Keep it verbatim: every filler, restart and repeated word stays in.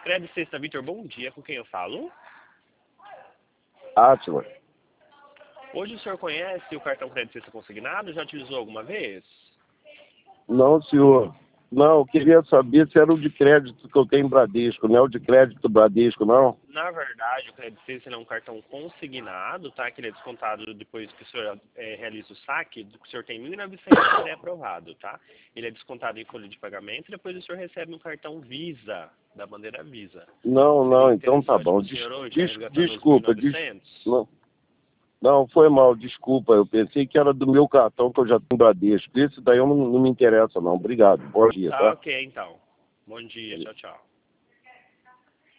Crédito Sexta Vitor, bom dia. Com quem eu falo? Átila. Hoje o senhor conhece o cartão Crédito Sexta Consignado? Já utilizou alguma vez? Não, senhor. Não, eu queria saber se era o de crédito que eu tenho em Bradesco, não é o de crédito Bradesco, não? Na verdade, o Crédito Sexta é um cartão consignado, tá? Que ele é descontado depois que o senhor é, realiza o saque. O senhor tem mil e novecentos e é aprovado, tá? Ele é descontado em folha de pagamento e depois o senhor recebe um cartão Visa, da bandeira Visa. Não, não, Seria então tá interessante bom. pro Des, senhor hoje, des, resgatando os desculpa, des, mil e novecentos? não, não, foi mal, desculpa. Eu pensei que era do meu cartão que eu já tenho em Bradesco. Esse daí eu não, não me interessa, não. Obrigado. Bom dia, Tá, tá? ok, então. Bom dia, tchau, tchau.